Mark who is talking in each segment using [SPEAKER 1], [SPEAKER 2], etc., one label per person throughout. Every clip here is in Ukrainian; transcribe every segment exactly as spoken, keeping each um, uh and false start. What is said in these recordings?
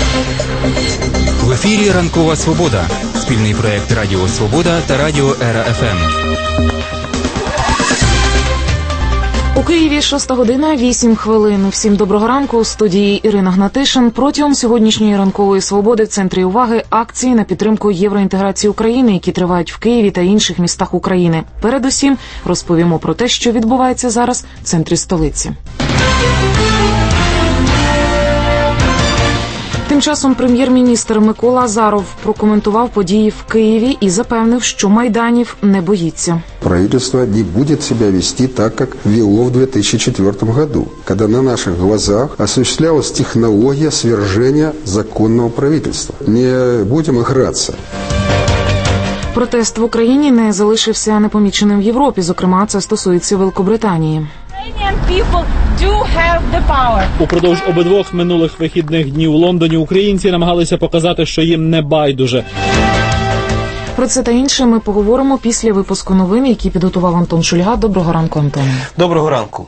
[SPEAKER 1] В ефірі «Ранкова Свобода» – спільний проєкт Радіо Свобода та Радіо Ера Еф Ем.
[SPEAKER 2] У Києві шоста година, вісім хвилин. Всім доброго ранку. У студії Ірина Гнатишин. Протягом сьогоднішньої ранкової свободи в центрі уваги акції на підтримку євроінтеграції України, які тривають в Києві та інших містах України. Передусім розповімо про те, що відбувається зараз в центрі столиці. Тим часом прем'єр-міністр Микола Азаров прокоментував події в Києві і запевнив, що майданів не боїться.
[SPEAKER 3] Правительство не будет себя вести так, как вело в две тысячи четвёртом году, когда на наших глазах осуществлялась технология свержения законного правительства. Не будем играться.
[SPEAKER 2] Протест в Україні не залишився непоміченим в Європі, зокрема, це стосується Великобританії.
[SPEAKER 4] Упродовж обидвох минулих вихідних днів у Лондоні українці намагалися показати, що їм не байдуже.
[SPEAKER 2] Про це та інше ми поговоримо після випуску новин, які підготував Антон Шульга. Доброго ранку, Антон.
[SPEAKER 5] Доброго ранку.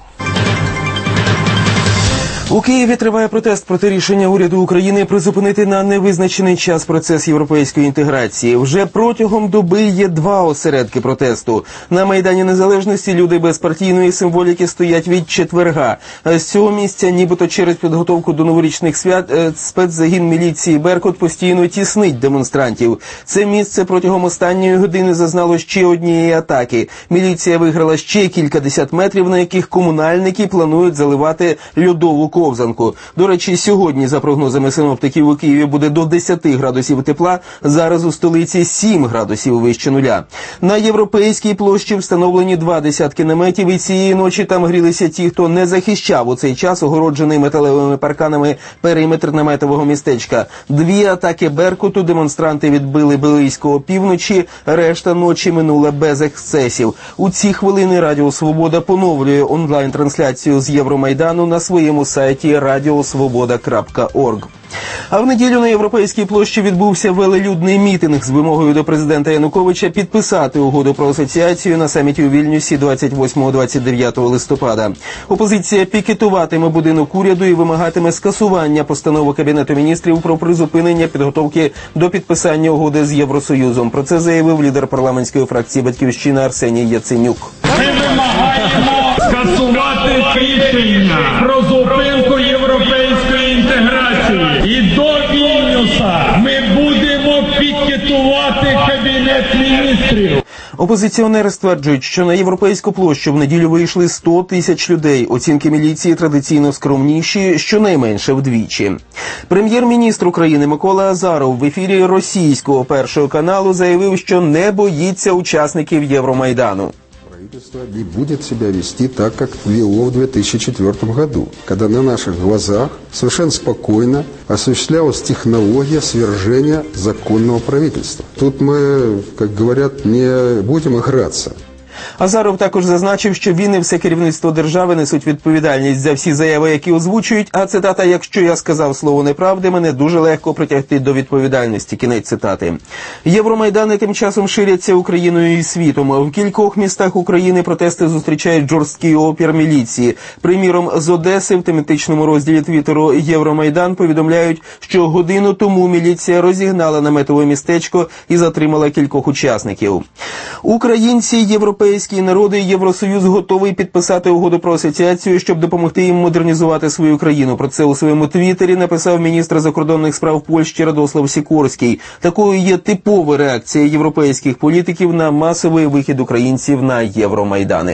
[SPEAKER 5] У Києві триває протест проти рішення уряду України призупинити на невизначений час процес європейської інтеграції. Вже протягом доби є два осередки протесту. На Майдані Незалежності люди без партійної символіки стоять від четверга. З цього місця, нібито через підготовку до новорічних свят, спецзагін міліції «Беркут» постійно тіснить демонстрантів. Це місце протягом останньої години зазнало ще однієї атаки. Міліція виграла ще кількадесят метрів, на яких комунальники планують заливати льодову ковзанку. До речі, сьогодні, за прогнозами синоптиків, у Києві буде до десяти градусів тепла, зараз у столиці сім градусів вище нуля. На Європейській площі встановлені два десятки наметів, і цієї ночі там грілися ті, хто не захищав у цей час огороджений металевими парканами периметр наметового містечка. Дві атаки «Беркуту» демонстранти відбили близько опівночі, решта ночі минула без ексцесів. У ці хвилини Радіо Свобода поновлює онлайн-трансляцію з Євромайдану на своєму сайті радіо свобода крапка орг. А в неділю на Європейській площі відбувся велелюдний мітинг з вимогою до президента Януковича підписати угоду про асоціацію на саміті у Вільнюсі двадцять восьмого - двадцять дев'ятого листопада. Опозиція пікетуватиме будинок уряду і вимагатиме скасування постанови Кабінету міністрів про призупинення підготовки до підписання угоди з Євросоюзом. Про це заявив лідер парламентської фракції «Батьківщина» Арсеній Яценюк.
[SPEAKER 6] Ми вимагаємо скасувати рішення про зупинку європейської інтеграції. І до Вільнюса ми будемо пікетувати Кабінет міністрів.
[SPEAKER 5] Опозиціонери стверджують, що на Європейську площу в неділю вийшли сто тисяч людей. Оцінки міліції традиційно скромніші, щонайменше вдвічі. Прем'єр-міністр України Микола Азаров в ефірі російського Першого каналу заявив, що не боїться учасників Євромайдану.
[SPEAKER 3] Правительство не будет себя вести так, как вело в две тысячи четвёртом году, когда на наших глазах совершенно спокойно осуществлялась технология свержения законного правительства. Тут мы, как говорят, не будем играться.
[SPEAKER 5] Азаров також зазначив, що він і все керівництво держави несуть відповідальність за всі заяви, які озвучують, а цитата «Якщо я сказав слово неправди, мене дуже легко притягти до відповідальності». Кінець цитати. Євромайдани тим часом ширяться Україною і світом. В кількох містах України протести зустрічають жорсткий опір міліції. Приміром, з Одеси в тематичному розділі твіттеру «Євромайдан» повідомляють, що годину тому міліція розігнала наметове містечко і затримала кількох учасників. Українці, європейські народи і Євросоюз готовий підписати угоду про асоціацію, щоб допомогти їм модернізувати свою країну. Про це у своєму твіттері написав міністр закордонних справ Польщі Радослав Сікорський. Такою є типова реакція європейських політиків на масовий вихід українців на Євромайдани.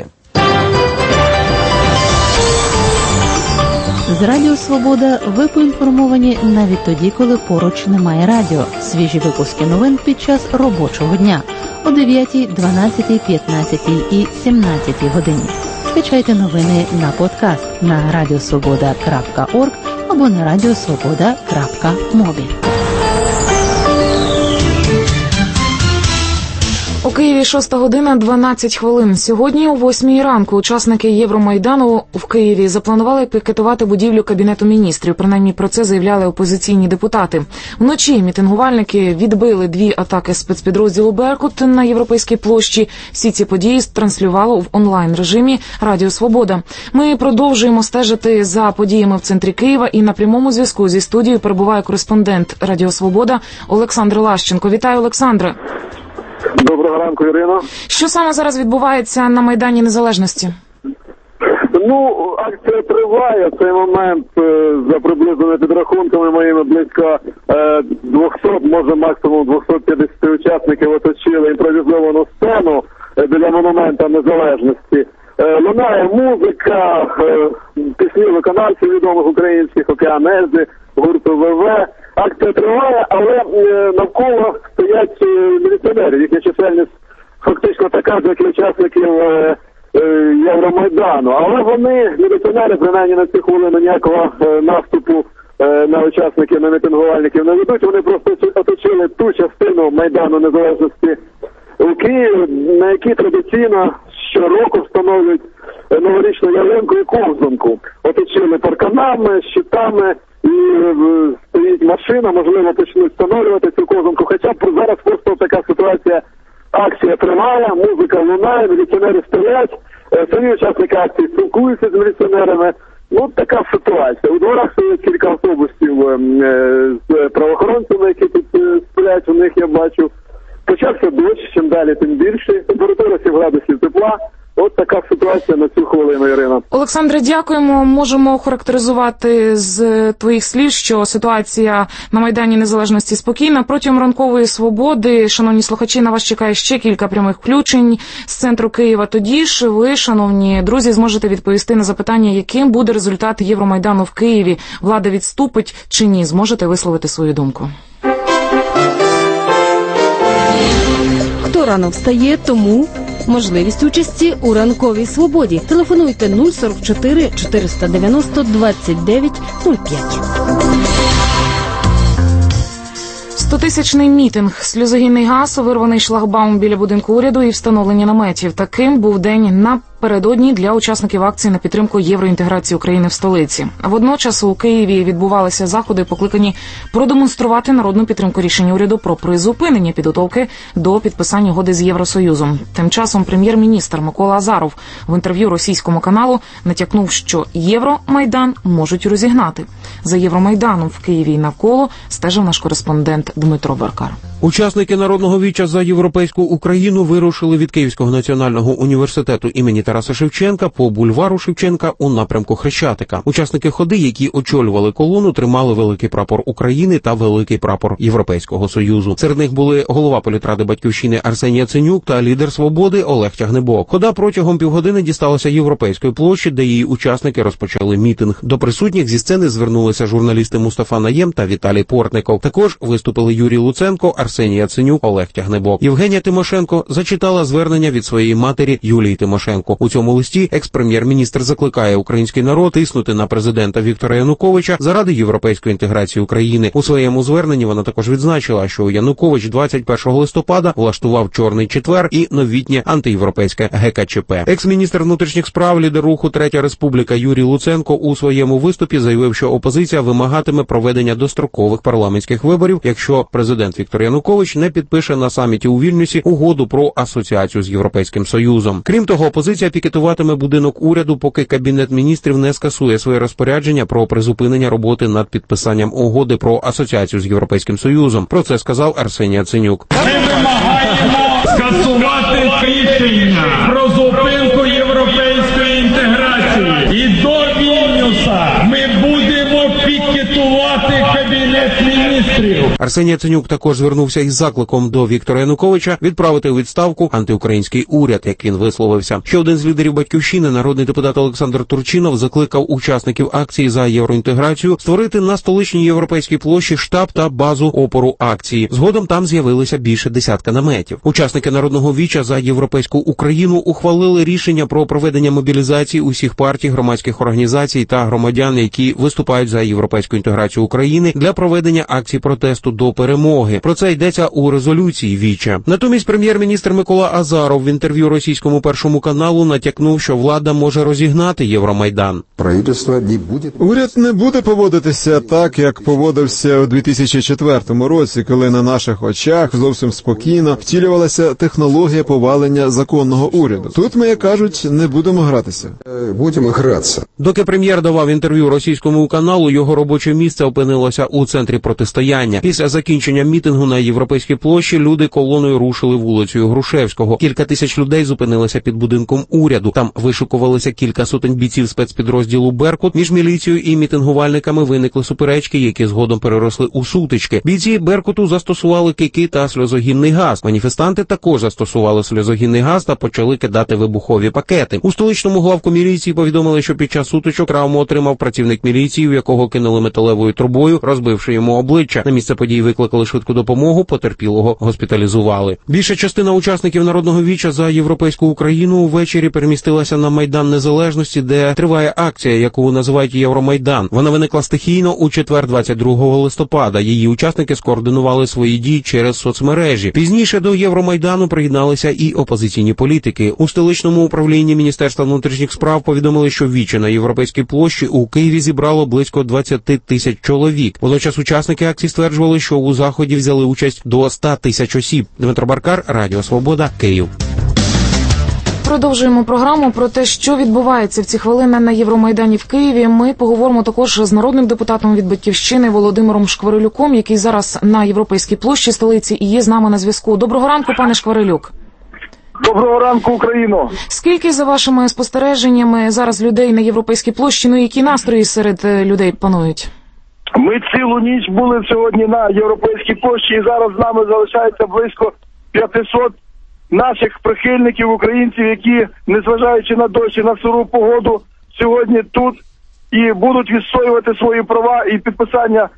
[SPEAKER 7] З Радіо Свобода ви поінформовані навіть тоді, коли поруч немає радіо. Свіжі випуски новин під час робочого дня о дев'ятій, дванадцятій, п'ятнадцятій і сімнадцятій годині. Скачайте новини на подкаст на радіосвобода крапка орг або на радіосвобода крапка мобі.
[SPEAKER 2] У Києві шоста година дванадцять хвилин. Сьогодні о восьмій ранку учасники Євромайдану в Києві запланували пікетувати будівлю Кабінету міністрів. Принаймні про це заявляли опозиційні депутати. Вночі мітингувальники відбили дві атаки спецпідрозділу «Беркут» на Європейській площі. Всі ці події транслювало в онлайн-режимі Радіо Свобода. Ми продовжуємо стежити за подіями в центрі Києва, і на прямому зв'язку зі студією перебуває кореспондент Радіо Свобода Олександр Лащенко. Вітаю, Олександре.
[SPEAKER 8] Доброго ранку, Ірино.
[SPEAKER 2] Що саме зараз відбувається на Майдані Незалежності?
[SPEAKER 8] Ну, акція триває. В цей момент, за приблизними підрахунками моїми, близько двохсот, може максимум двісті п'ятдесят учасників оточили імпровізовану сцену біля монумента Незалежності. Лунає музика, пісні виконавців відомих українських, Океан Ельзи, гурту ВВ. Акція триває, але навколо стоять міліціонери. Їхня чисельність фактично така, як і учасників Євромайдану. Але вони, міліціонери, принаймні на цю хвилину ніякого наступу на учасників, на мітингувальників не ведуть. Вони просто оточили ту частину Майдану Незалежності у Києві, на якій традиційно щороку встановлюють новорічну ялинку і ковзанку. Оточили парканами, щитами, і стоїть машина, можливо, почнуть встановлювати цю ковзанку. Хоча зараз просто така ситуація, акція триває, музика лунає, міліціонери стоять, самі учасники акції спілкуються з міліціонерами. Ну, така ситуація. У дворах стоять кілька автобусів з правоохоронцями, які тут сплять, у них я бачу. Почався дощ, чим далі, тим більше. Температура сім градусів тепла. От така ситуація на цю хвилину, Ірина.
[SPEAKER 2] Олександре, дякуємо. Можемо охарактеризувати з твоїх слів, що ситуація на Майдані Незалежності спокійна. Протягом ранкової свободи, шановні слухачі, на вас чекає ще кілька прямих включень з центру Києва. Тоді ж ви, шановні друзі, зможете відповісти на запитання, яким буде результат Євромайдану в Києві. Влада відступить чи ні? Зможете висловити свою думку.
[SPEAKER 9] Хто рано встає, тому можливість участі у ранковій свободі. Телефонуйте нуль сорок чотири чотириста дев'яносто двадцять дев'ять нуль п'ять.
[SPEAKER 2] Стотисячний мітинг, сльозогінний газ, вирваний шлагбаум біля будинку уряду і встановлення наметів. Таким був день напередодні для учасників акції на підтримку євроінтеграції України в столиці. Водночас у Києві відбувалися заходи, покликані продемонструвати народну підтримку рішення уряду про призупинення підготовки до підписання угоди з Євросоюзом. Тим часом прем'єр-міністр Микола Азаров в інтерв'ю російському каналу натякнув, що Євромайдан можуть розігнати. За Євромайданом в Києві і навколо стежив наш кореспондент Дмитро Беркар.
[SPEAKER 10] Учасники Народного віча за європейську Україну вирушили від Київського національного університету імені Тараса Шевченка по бульвару Шевченка у напрямку Хрещатика. Учасники ходи, які очолювали колону, тримали великий прапор України та великий прапор Європейського Союзу. Серед них були голова політради Батьківщини Арсеній Яценюк та лідер «Свободи» Олег Тягнебок. Хода протягом півгодини дісталася Європейської площі, де її учасники розпочали мітинг. До присутніх зі сцени звернулися журналісти Мустафа Наєм та Віталій Портников. Також виступили Юрій Луценко, Арсеній Яценюк, Олег Тягнебок. Євгенія Тимошенко зачитала звернення від своєї матері Юлії Тимошенко. У цьому листі екс-прем'єр-міністр закликає український народ тиснути на президента Віктора Януковича заради європейської інтеграції України. У своєму зверненні вона також відзначила, що Янукович двадцять першого листопада влаштував Чорний четвер і новітнє антиєвропейське ге ка че пе. Екс-міністр внутрішніх справ, лідер руху «Третя республіка» Юрій Луценко у своєму виступі заявив, що опозиція вимагатиме проведення дострокових парламентських виборів, якщо президент Віктор Янукович не підпише на саміті у Вільнюсі угоду про асоціацію з Європейським Союзом. Крім того, опозиція пікетуватиме будинок уряду, поки Кабінет міністрів не скасує своє розпорядження про призупинення роботи над підписанням угоди про асоціацію з Європейським Союзом. Про це сказав Арсеній Яценюк.
[SPEAKER 6] Ми вимагаємо скасувати рішення про зупинку європейської інтеграції. І до Вільнюса ми будемо пікетувати Кабінет міністрів.
[SPEAKER 10] Арсеній Яценюк також звернувся із закликом до Віктора Януковича відправити у відставку антиукраїнський уряд, як він висловився. Ще один з лідерів Батьківщини, народний депутат Олександр Турчинов, закликав учасників акції за євроінтеграцію створити на столичній європейській площі штаб та базу опору акції. Згодом там з'явилися більше десятка наметів. Учасники Народного віча за європейську Україну ухвалили рішення про проведення мобілізації усіх партій, громадських організацій та громадян, які виступають за європейську інтеграцію України, для проведення акції акції протесту до перемоги. Про це йдеться у резолюції Віча. Натомість прем'єр-міністр Микола Азаров в інтерв'ю російському Першому каналу натякнув, що влада може розігнати Євромайдан.
[SPEAKER 3] Правительство не буде...
[SPEAKER 11] Уряд не буде поводитися так, як поводився у дві тисячі четвертому році, коли на наших очах зовсім спокійно втілювалася технологія повалення законного уряду. Тут ми, як кажуть, не будемо гратися.
[SPEAKER 3] Будемо гратися.
[SPEAKER 10] Доки прем'єр давав інтерв'ю російському каналу, його робоче місце опинилося у центрі протистояння. Після закінчення мітингу на Європейській площі люди колоною рушили вулицею Грушевського. Кілька тисяч людей зупинилися під будинком уряду. Там вишикувалися кілька сотень бійців спецпідрозділу «Беркут». Між міліцією і мітингувальниками виникли суперечки, які згодом переросли у сутички. Бійці «Беркуту» застосували кийки та сльозогінний газ. Маніфестанти також застосували сльозогінний газ та почали кидати вибухові пакети. У столичному главку міліції повідомили, що під час сутичок травму отримав працівник міліції, у якого кинули металевою трубою, розбивши йому обличчя. На місце подій викликали швидку допомогу, потерпілого госпіталізували. Більша частина учасників Народного віча за європейську Україну увечері перемістилася на Майдан Незалежності, де триває акція, яку називають Євромайдан. Вона виникла стихійно у четвер, двадцять другого листопада. Її учасники скоординували свої дії через соцмережі. Пізніше до Євромайдану приєдналися і опозиційні політики. У столичному управлінні Міністерства внутрішніх справ повідомили, що віче на Європейській площі у Києві зібрало близько двадцять тисяч чоловік. Водночас учасники акції стверджували, що у заході взяли участь до ста тисяч осіб. Дмитро Баркар, Радіо Свобода, Київ.
[SPEAKER 2] Продовжуємо програму про те, що відбувається в ці хвилини на Євромайдані в Києві. Ми поговоримо також з народним депутатом від «Батьківщини» Володимиром Шкварилюком, який зараз на Європейській площі столиці і є з нами на зв'язку. Доброго ранку, пане Шкварилюк.
[SPEAKER 8] Доброго ранку, Україно.
[SPEAKER 2] Скільки, за вашими спостереженнями, зараз людей на Європейській площі, ну які настрої серед людей панують?
[SPEAKER 8] Ми цілу ніч були сьогодні на Європейській площі, і зараз з нами залишається близько п'ятсот наших прихильників, українців, які, незважаючи на дощ і на сиру погоду, сьогодні тут і будуть відстоювати свої права і підписання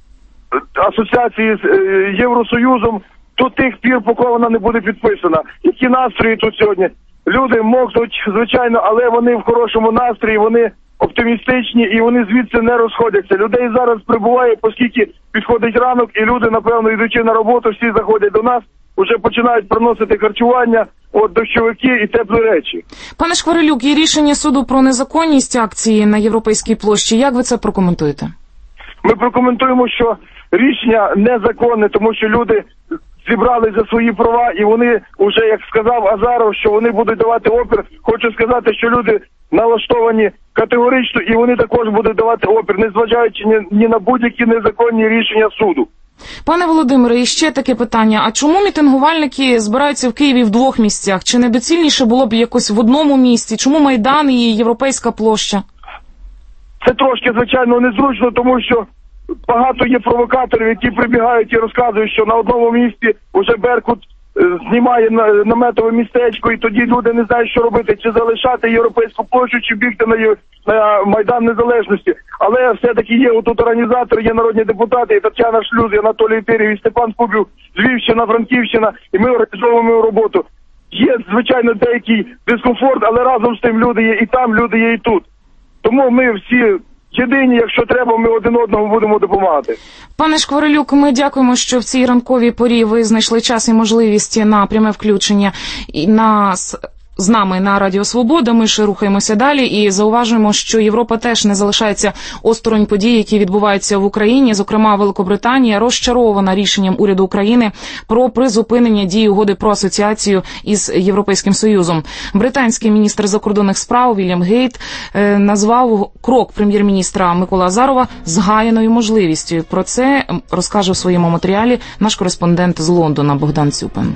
[SPEAKER 8] асоціації з Євросоюзом до тих пір, поки вона не буде підписана. Які настрої тут сьогодні? Люди мокнуть, звичайно, але вони в хорошому настрої, вони оптимістичні і вони звідси не розходяться. Людей зараз прибуває, оскільки підходить ранок, і люди, напевно, йдучи на роботу, всі заходять до нас, вже починають приносити харчування, от дощовики і теплі речі.
[SPEAKER 2] Пане Шкварилюк, є рішення суду про незаконність акції на Європейській площі. Як ви це прокоментуєте?
[SPEAKER 8] Ми прокоментуємо, що рішення незаконне, тому що люди зібрали за свої права, і вони, вже як сказав Азаров, що вони будуть давати опір. Хочу сказати, що люди налаштовані категорично, і вони також будуть давати опір, незважаючи ні, ні на будь-які незаконні рішення суду.
[SPEAKER 2] Пане Володимире, і ще таке питання. А чому мітингувальники збираються в Києві в двох місцях? Чи не доцільніше було б якось в одному місці? Чому Майдан і Європейська площа?
[SPEAKER 8] Це трошки, звичайно, незручно, тому що багато є провокаторів, які прибігають і розказують, що на одному місці вже Беркут знімає наметове містечко, і тоді люди не знають, що робити, чи залишати Європейську площу, чи бігти на, на Майдан Незалежності. Але все-таки є отут організатори, є народні депутати, і Тетяна Шлюз, і Анатолій Пирів, і Степан Кубів, Львівщина, Франківщина, і ми організовуємо роботу. Є, звичайно, деякий дискомфорт, але разом з тим люди є і там, люди є і тут. Тому ми всі єдині, якщо треба, ми один одному будемо допомагати.
[SPEAKER 2] Пане Шкварилюк, ми дякуємо, що в цій ранковій порі ви знайшли час і можливість на пряме включення і нас з нами на Радіо Свобода. Ми ще рухаємося далі і зауважуємо, що Європа теж не залишається осторонь подій, які відбуваються в Україні. Зокрема, Великобританія розчарована рішенням уряду України про призупинення дії угоди про асоціацію із Європейським Союзом. Британський міністр закордонних справ Вільям Гейт е, назвав крок прем'єр-міністра Миколи Азарова згаяною можливістю. Про це розкаже в своєму матеріалі наш кореспондент з Лондона Богдан Цюпин.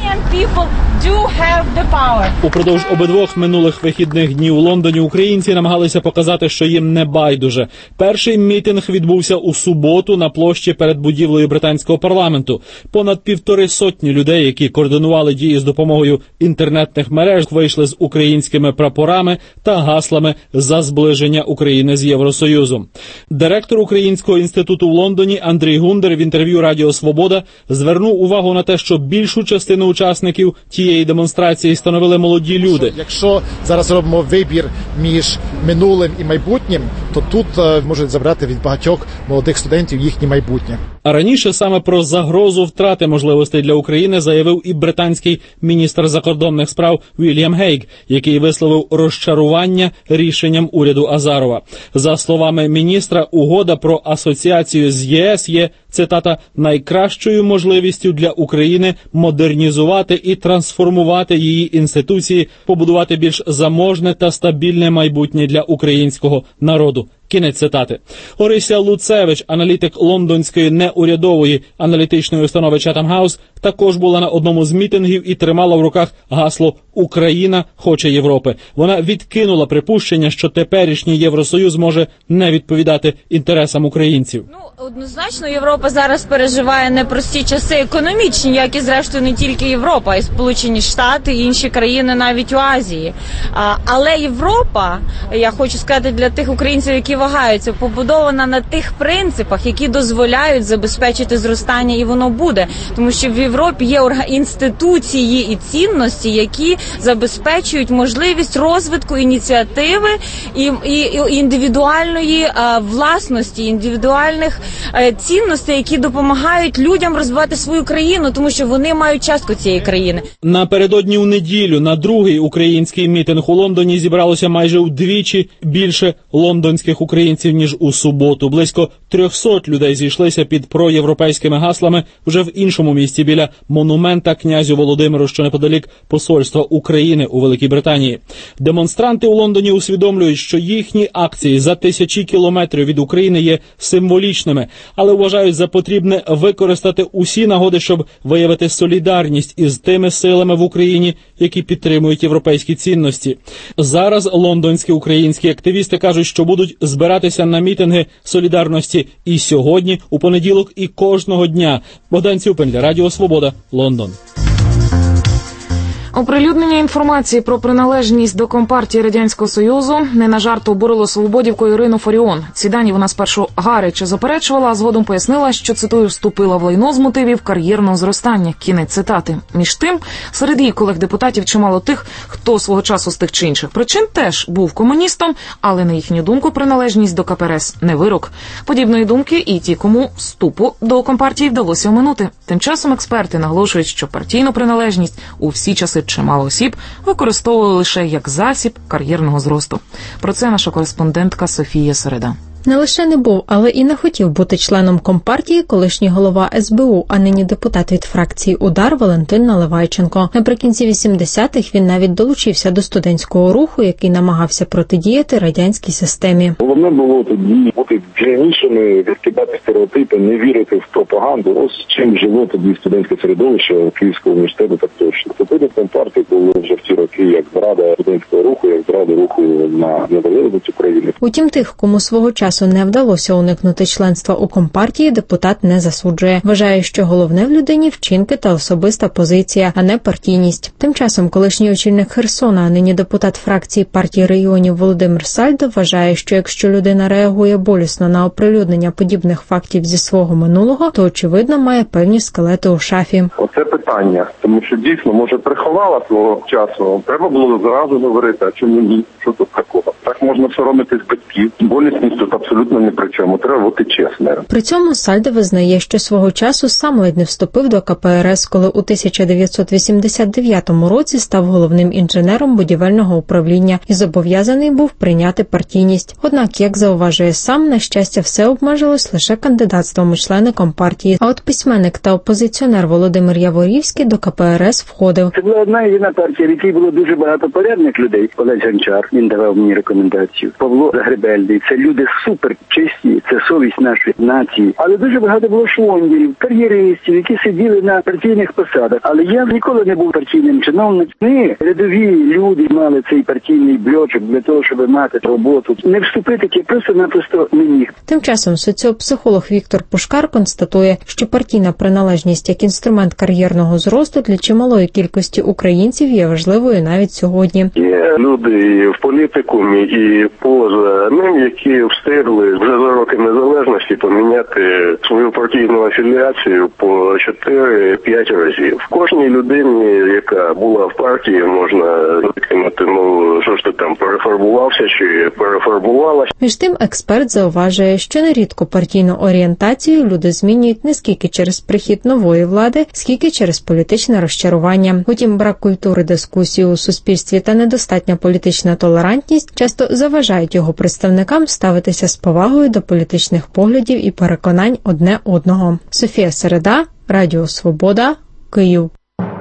[SPEAKER 4] Упродовж обидвох минулих вихідних днів у Лондоні українці намагалися показати, що їм не байдуже. Перший мітинг відбувся у суботу на площі перед будівлею британського парламенту. Понад півтори сотні людей, які координували дії з допомогою інтернетних мереж, вийшли з українськими прапорами та гаслами за зближення України з Євросоюзом. Директор Українського інституту в Лондоні Андрій Гундер в інтерв'ю Радіо Свобода звернув увагу на те, що більшу частину учасників учасників тієї демонстрації становили молоді люди.
[SPEAKER 12] Якщо зараз робимо вибір між минулим і майбутнім, то тут е, можуть забрати від багатьох молодих студентів їхнє майбутнє.
[SPEAKER 4] А раніше саме про загрозу втрати можливостей для України заявив і британський міністр закордонних справ Вільям Гейг, який висловив розчарування рішенням уряду Азарова. За словами міністра, угода про асоціацію з ЄС є, цитата, найкращою можливістю для України модернізувати і трансформувати її інституції, побудувати більш заможне та стабільне майбутнє для українського народу. Кінець цитати. Орися Луцевич, аналітик лондонської неурядової аналітичної установи Chatham House, також була на одному з мітингів і тримала в руках гасло «Україна хоче Європи». Вона відкинула припущення, що теперішній Євросоюз може не відповідати інтересам українців.
[SPEAKER 13] Ну, однозначно, Європа зараз переживає непрості часи економічні, як і, зрештою, не тільки Європа, і Сполучені Штати, і інші країни навіть у Азії. А, але Європа, я хочу сказати для тих українців, які вагаються, побудована на тих принципах, які дозволяють забезпечити зростання, і воно буде. Тому що в Європі є інституції і цінності, які забезпечують можливість розвитку ініціативи і, і, і індивідуальної а, власності, індивідуальних а, цінностей, які допомагають людям розвивати свою країну, тому що вони мають частку цієї країни.
[SPEAKER 4] Напередодні у неділю на другий український мітинг у Лондоні зібралося майже вдвічі більше лондонських українців, ніж у суботу. Близько трьохсот людей зійшлися під проєвропейськими гаслами вже в іншому місці біля монумента князю Володимиру, що неподалік посольства України у Великій Британії. Демонстранти у Лондоні усвідомлюють, що їхні акції за тисячі кілометрів від України є символічними, але вважають за потрібне використати усі нагоди, щоб виявити солідарність із тими силами в Україні, які підтримують європейські цінності. Зараз лондонські українські активісти кажуть, що будуть збиратися на мітинги солідарності і сьогодні, у понеділок, і кожного дня. Богдан Цюпин для Радіо Свобода, Лондон.
[SPEAKER 2] Оприлюднення інформації про приналежність до Компартії Радянського Союзу не на жарт обурило свободівку Ірину Фаріон. Ці дані вона спершу гаряче заперечувала, а згодом пояснила, що, цитую, вступила в лайно з мотивів кар'єрного зростання. Кінець цитати. Між тим, серед її колег-депутатів чимало тих, хто свого часу з тих чи інших причин теж був комуністом, але, на їхню думку, приналежність до ка пе ер ес не вирок. Подібної думки і ті, кому вступу до Компартії вдалося оминути. Тим часом експерти наголошують, що партійну приналежність у всі часи чимало осіб використовували лише як засіб кар'єрного зросту. Про це наша кореспондентка Софія Середа.
[SPEAKER 14] Не лише не був, але і не хотів бути членом Компартії колишній голова ес бе у, а нині депутат від фракції «Удар» Валентин Наливайченко. Наприкінці вісімдесятих він навіть долучився до студентського руху, який намагався протидіяти радянській системі.
[SPEAKER 15] Головне було тоді бути вільнішими, відкидати стереотипи, не вірити в пропаганду. Ось чим жило тоді студентське середовище Київського університету, так точно. Тоді Компартії було вже в ті роки як зрада студентського руху, як зрада руху на незалежність України.
[SPEAKER 14] Утім, тих, кому свого часу не вдалося уникнути членства у Компартії, депутат не засуджує. Вважає, що головне в людині – вчинки та особиста позиція, а не партійність. Тим часом колишній очільник Херсона, а нині депутат фракції партії регіонів Володимир Сальдо вважає, що якщо людина реагує болісно на оприлюднення подібних фактів зі свого минулого, то, очевидно, має певні скелети у шафі.
[SPEAKER 15] Оце питання, тому що дійсно, може, приховала свого часу. Треба було зразу говорити, а чому ні? Що тут такого? Так можна соромитись батьків. Болісність тут абсолютно ні при чому. Треба бути чесним.
[SPEAKER 14] При цьому Сальдо визнає, що свого часу сам ледь не вступив до ка пе ер ес, коли у тисяча дев'ятсот вісімдесят дев'ятому році став головним інженером будівельного управління і зобов'язаний був прийняти партійність. Однак, як зауважує сам, на щастя, все обмежилось лише кандидатством у члени Компартії. А от письменник та опозиціонер Володимир Яворівський до ка пе ер ес входив.
[SPEAKER 16] Це була одна єдина партія, в якій було дуже багато порядних людей. Олег Гончар, він давав мені рекомендацію. Павло Загребельний. Це люди супер чисті, це совість нашої нації. Але дуже багато було шлондерів, кар'єристів, які сиділи на партійних посадах. Але я ніколи не був партійним чиновником. Ми, рядові люди, мали цей партійний бльочок для того, щоб мати роботу. Не вступити таки просто-напросто не міг.
[SPEAKER 14] Тим часом соціопсихолог Віктор Пушкар констатує, що партійна приналежність як інструмент кар'єрного зросту для чималої кількості українців є важливою навіть сьогодні.
[SPEAKER 15] Є люди і в політикумі, і поза ним, які встигли
[SPEAKER 17] встигли вже за роки незалежності поміняти свою партійну афіліацію по чотири-п'ять разів. Кожній людині, яка була в партії, можна викинути, ну, що ж ти там, перефарбувався чи перефарбувалася.
[SPEAKER 14] Між тим, експерт зауважує, що нерідко партійну орієнтацію люди змінюють не скільки через прихід нової влади, скільки через політичне розчарування. Утім, брак культури дискусії у суспільстві та недостатня політична толерантність часто заважають його представникам ставитися з повагою до політичних поглядів і переконань одне одного. Софія Середа, Радіо Свобода, Київ.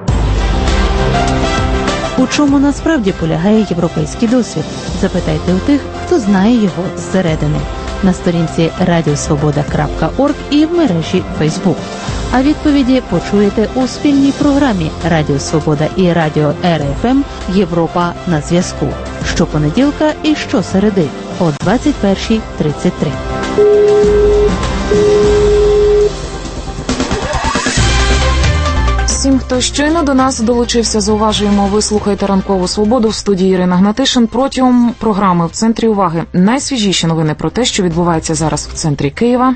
[SPEAKER 7] У чому насправді полягає європейський досвід? Запитайте у тих, хто знає його зсередини. На сторінці радіосвобода крапка орг і в мережі Фейсбук. А відповіді почуєте у спільній програмі Радіо Свобода і Радіо Ера Еф Ем «Європа на зв'язку». Щопонеділка і щосереди о двадцять перша тридцять три.
[SPEAKER 2] Всім, хто щойно до нас долучився, зауважуємо, ви слухаєте «Ранкову свободу» в студії Ірина Гнатишин. Протягом програми «В центрі уваги» найсвіжіші новини про те, що відбувається зараз в центрі Києва.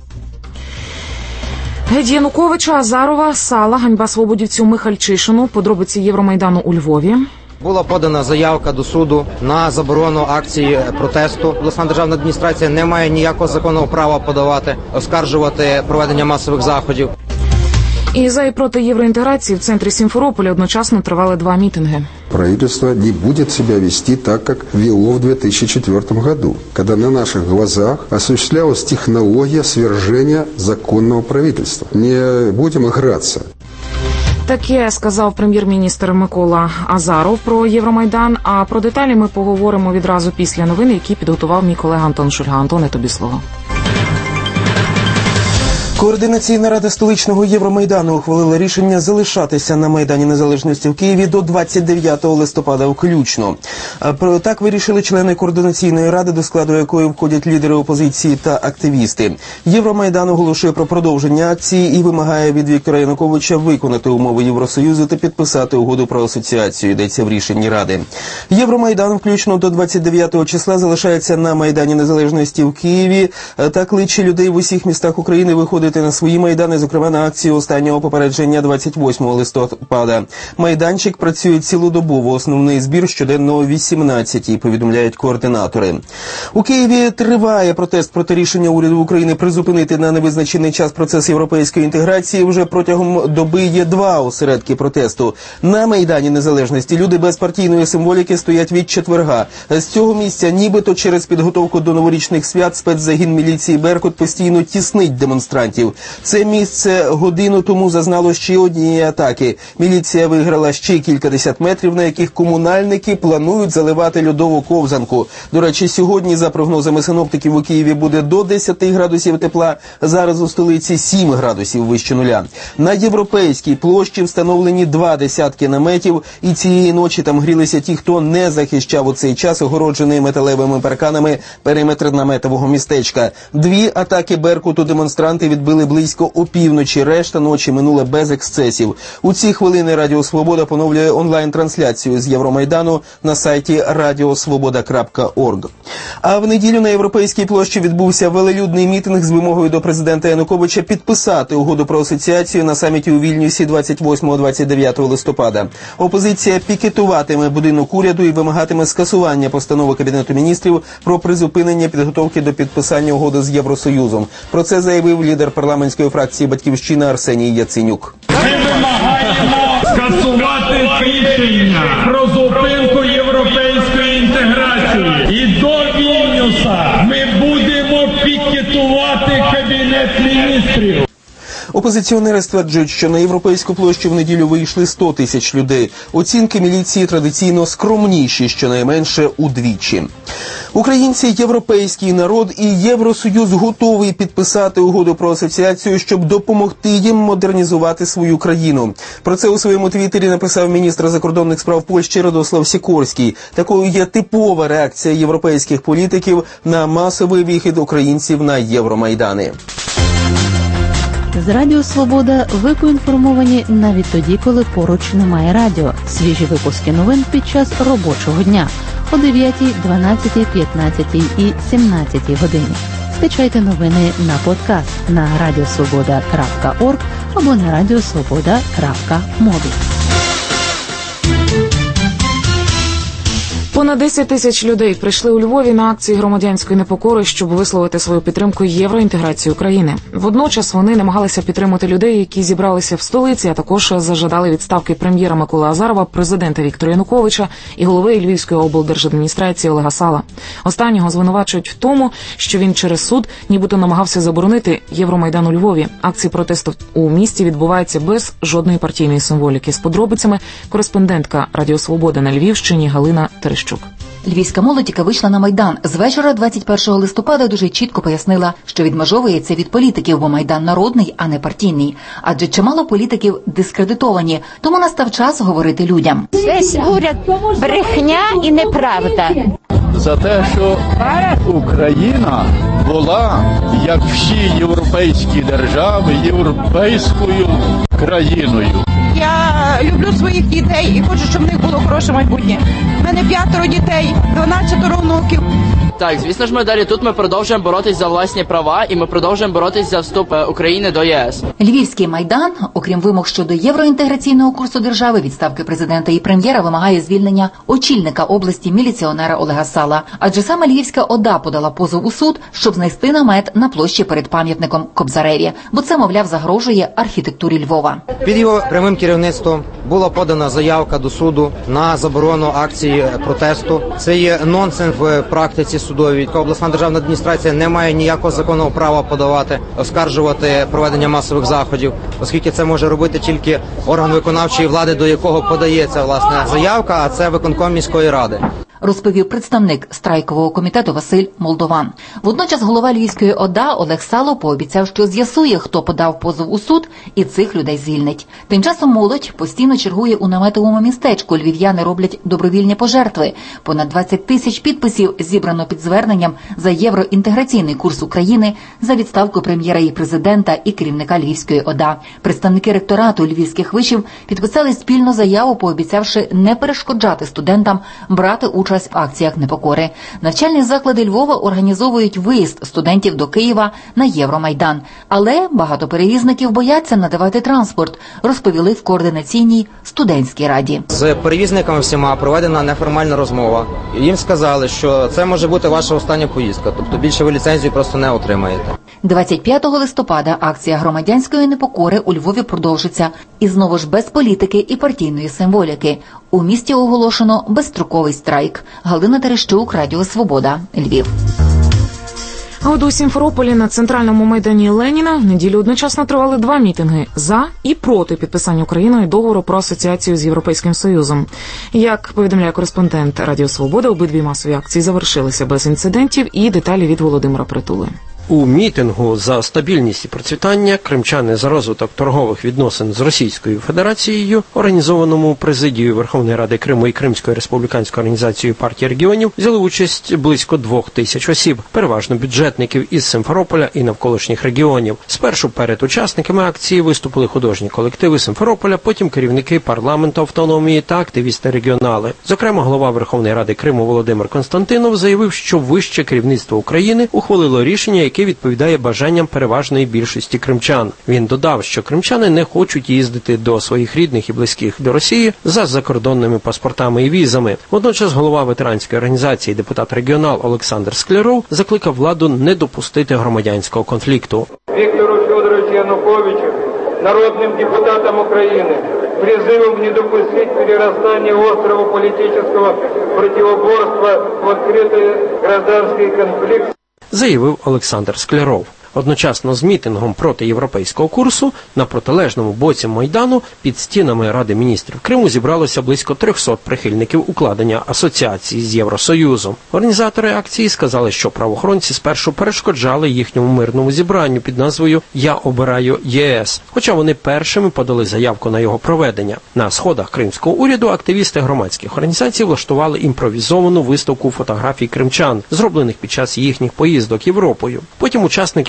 [SPEAKER 2] Геть Януковича, Азарова, Сала, ганьба свободівцю Михальчишину, подробиці Євромайдану у Львові.
[SPEAKER 18] Була подана заявка до суду на заборону акції протесту. Обласна державна адміністрація не має ніякого законного права подавати, оскаржувати проведення масових заходів.
[SPEAKER 2] І за і проти євроінтеграції в центрі Сімферополя одночасно тривали два мітинги.
[SPEAKER 3] Правительство не будет себя вести так, как вело в две тысячи четвёртом году, когда на наших глазах осуществлялась технология свержения законного правительства. Не будем играться.
[SPEAKER 2] Таке сказав прем'єр-міністр Микола Азаров про Євромайдан, а про деталі ми поговоримо відразу після новин, які підготував мій колега Антон Шульга. Антоне, тобі слово.
[SPEAKER 5] Координаційна рада столичного Євромайдану ухвалила рішення залишатися на Майдані Незалежності в Києві до двадцять дев'ятого листопада включно. Так вирішили члени Координаційної ради, до складу якої входять лідери опозиції та активісти. Євромайдан оголошує про продовження акції і вимагає від Віктора Януковича виконати умови Євросоюзу та підписати угоду про асоціацію, йдеться в рішенні ради. Євромайдан включно до двадцять дев'ятого числа залишається на Майдані Незалежності в Києві та кличе людей в усіх містах України виходити на свої майдани, зокрема на акцію останнього попередження двадцять восьмого листопада. Майданчик працює цілодобово, основний збір щоденно о вісімнадцятій, повідомляють координатори. У Києві триває протест проти рішення уряду України призупинити на невизначений час процес європейської інтеграції. Вже протягом доби є два осередки протесту. На Майдані Незалежності люди без партійної символіки стоять від четверга. З цього місця, нібито через підготовку до новорічних свят, спецзагін міліції «Беркут» постійно тіснить демонстрантів. Це місце годину тому зазнало ще однієї атаки. Міліція виграла ще кількадесят метрів, на яких комунальники планують заливати льодову ковзанку. До речі, сьогодні, за прогнозами синоптиків, у Києві буде до десяти градусів тепла, зараз у столиці сім градусів вище нуля. На Європейській площі встановлені два десятки наметів, і цієї ночі там грілися ті, хто не захищав у цей час огороджений металевими парканами периметр наметового містечка. Дві атаки «Беркуту» демонстранти відбили близько опівночі, решта ночі минула без ексцесів. У ці хвилини Радіо Свобода поновлює онлайн-трансляцію з Євромайдану на сайті радіосвобода крапка орг. А в неділю на Європейській площі відбувся велелюдний мітинг з вимогою до президента Януковича підписати угоду про асоціацію на саміті у Вільнюсі двадцять восьмого - двадцять дев'ятого листопада. Опозиція пікетуватиме будинок уряду і вимагатиме скасування постанови Кабінету міністрів про призупинення підготовки до підписання угоди з Євросоюзом. Про це заявив лідер парламентської фракції «Батьківщина» Арсеній Яценюк.
[SPEAKER 6] Ми вимагаємо скасувати рішення про зупинку європейської інтеграції. І до Вільнюса ми будемо пікетувати Кабінет міністрів.
[SPEAKER 5] Опозиціонери стверджують, що на Європейську площу в неділю вийшли сто тисяч людей. Оцінки міліції традиційно скромніші, щонайменше удвічі. Українці, європейський народ і Євросоюз готові підписати угоду про асоціацію, щоб допомогти їм модернізувати свою країну. Про це у своєму твіттері написав міністр закордонних справ Польщі Радослав Сікорський. Такою є типова реакція європейських політиків на масовий вихід українців на Євромайдани.
[SPEAKER 7] З Радіо Свобода ви поінформовані навіть тоді, коли поруч немає радіо. Свіжі випуски новин під час робочого дня. о дев'ятій, дванадцятій, п'ятнадцятій і сімнадцятій годині. Скачайте новини на подкаст на радіосвобода крапка орг або на радіосвобода крапка мобі.
[SPEAKER 2] Понад десять тисяч людей прийшли у Львові на акції громадянської непокори, щоб висловити свою підтримку євроінтеграції України. Водночас вони намагалися підтримати людей, які зібралися в столиці, а також зажадали відставки прем'єра Миколи Азарова, президента Віктора Януковича і голови Львівської облдержадміністрації Олега Сала. Останнього звинувачують в тому, що він через суд нібито намагався заборонити Євромайдан у Львові. Акції протесту у місті відбуваються без жодної партійної символіки. З подробицями кореспондентка Радіо Свобода на Львівщині Галина Терещук.
[SPEAKER 19] Львівська молодь, яка вийшла на Майдан з вечора двадцять першого листопада, дуже чітко пояснила, що відмежовується від політиків, бо Майдан народний, а не партійний. Адже чимало політиків дискредитовані, тому настав час говорити людям.
[SPEAKER 20] Весь уряд брехня і неправда.
[SPEAKER 21] За те, що Україна була, як всі європейські держави, європейською країною.
[SPEAKER 22] Я люблю своїх дітей і хочу, щоб в них було хороше майбутнє. У мене п'ятеро дітей, дванадцятеро внуків.
[SPEAKER 23] Так, звісно ж, ми далі тут ми продовжуємо боротись за власні права і ми продовжуємо боротись за вступ України до ЄС.
[SPEAKER 19] Львівський Майдан, окрім вимог щодо євроінтеграційного курсу держави, відставки президента і прем'єра, вимагає звільнення очільника області міліціонера Олега Сала. Адже саме Львівська ОДА подала позов у суд, щоб знайти намет на площі перед пам'ятником Кобзареві. Бо це, мовляв, загрожує архітектурі Львова.
[SPEAKER 18] Під його прямим керівництвом була подана заявка до суду на заборону акції протесту. Це є нонсенс в практиці судовій. Обласна державна адміністрація не має ніякого законного права подавати, оскаржувати проведення масових заходів, оскільки це може робити тільки орган виконавчої влади, до якого подається власне заявка, а це виконком міської ради.
[SPEAKER 19] Розповів представник страйкового комітету Василь Молдован. Водночас голова Львівської ОДА Олег Сало пообіцяв, що з'ясує, хто подав позов у суд, і цих людей звільнить. Тим часом молодь постійно чергує у наметовому містечку. Львів'яни роблять добровільні пожертви. Понад двадцять тисяч підписів зібрано під зверненням за євроінтеграційний курс України, за відставку прем'єра і президента і керівника Львівської ОДА. Представники ректорату львівських вишів підписали спільну заяву, пообіцявши не перешкоджати студентам брати участь участь в акціях непокори. Навчальні заклади Львова організовують виїзд студентів до Києва на Євромайдан. Але багато перевізників бояться надавати транспорт, розповіли в координаційній студентській раді.
[SPEAKER 18] З перевізниками всіма проведена неформальна розмова. Їм сказали, що це може бути ваша остання поїздка, тобто більше ви ліцензію просто не отримаєте.
[SPEAKER 19] двадцять п'ятого листопада акція громадянської непокори у Львові продовжиться. І знову ж без політики і партійної символіки. У місті оголошено безстроковий страйк. Галина Терещук, Радіо Свобода, Львів.
[SPEAKER 2] А от у Сімферополі на центральному майдані Леніна в неділю одночасно тривали два мітинги за і проти підписання Україною договору про асоціацію з Європейським Союзом. Як повідомляє кореспондент Радіо Свобода, обидві масові акції завершилися без інцидентів, і деталі від Володимира Притули.
[SPEAKER 10] У мітингу за стабільність і процвітання кримчани за розвиток торгових відносин з Російською Федерацією, організованому президією Верховної Ради Криму і Кримською республіканською організацією партії регіонів, взяли участь близько двох тисяч осіб, переважно бюджетників із Симферополя і навколишніх регіонів. Спершу перед учасниками акції виступили художні колективи Симферополя, потім керівники парламенту автономії та активісти-регіонали. Зокрема, голова Верховної Ради Криму Володимир Константинов заявив, що вище керівництво України ухвалило рішення, яке яке відповідає бажанням переважної більшості кримчан. Він додав, що кримчани не хочуть їздити до своїх рідних і близьких до Росії за закордонними паспортами і візами. Водночас голова ветеранської організації депутат-регіонал Олександр Скляров закликав владу не допустити громадянського конфлікту.
[SPEAKER 24] Віктору Федоровичу Януковичу, народним депутатам України, призывом не допустить перерастания острого политического противоборства в открытый гражданский конфликт,
[SPEAKER 10] заявив Олександр Скляров. Одночасно з мітингом проти європейського курсу на протилежному боці Майдану під стінами Ради міністрів Криму зібралося близько трьохсот прихильників укладення асоціації з Євросоюзом. Організатори акції сказали, що правоохоронці спершу перешкоджали їхньому мирному зібранню під назвою «Я обираю ЄС», хоча вони першими подали заявку на його проведення. На сходах кримського уряду активісти громадських організацій влаштували імпровізовану виставку фотографій кримчан, зроблених під час їхніх поїздок Європою. Потім учасники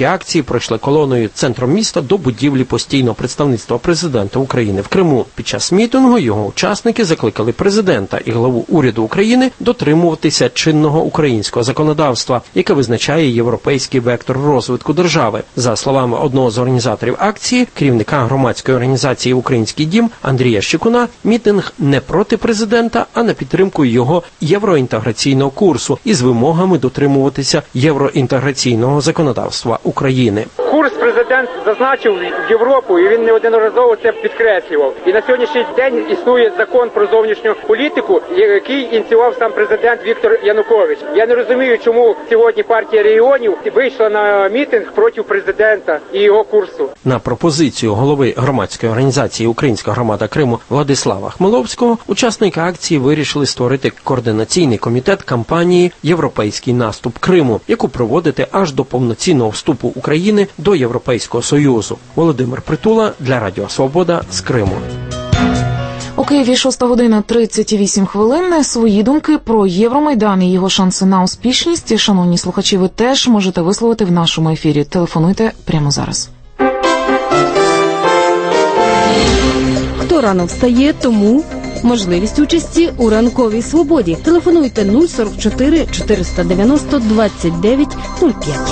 [SPEAKER 10] акції пройшли колоною центром міста до будівлі постійного представництва президента України в Криму. Під час мітингу його учасники закликали президента і главу уряду України дотримуватися чинного українського законодавства, яке визначає європейський вектор розвитку держави. За словами одного з організаторів акції, керівника громадської організації «Український дім» Андрія Щекуна, мітинг не проти президента, а на підтримку його євроінтеграційного курсу із вимогами дотримуватися євроінтеграційного законодавства України.
[SPEAKER 1] Курс президент зазначив в Європу, і він неодноразово це підкреслював. І на сьогоднішній день існує закон про зовнішню політику, який ініціював сам президент Віктор Янукович. Я не розумію, чому сьогодні партія регіонів вийшла на мітинг проти президента і його курсу.
[SPEAKER 10] На пропозицію голови громадської організації «Українська громада Криму» Владислава Хмеловського учасники акції вирішили створити координаційний комітет кампанії «Європейський наступ Криму», яку проводити аж до повноцінного вступу України до Європейського Союзу. Володимир Притула для Радіо Свобода з Криму.
[SPEAKER 2] У Києві шоста година тридцять вісім хвилин. Свої думки про Євромайдан і його шанси на успішність. Шановні слухачі, ви теж можете висловити в нашому ефірі. Телефонуйте прямо зараз.
[SPEAKER 8] Хто рано встає, тому можливість участі у ранковій свободі. Телефонуйте нуль сорок чотири чотириста дев'яносто двадцять дев'ять нуль п'ять.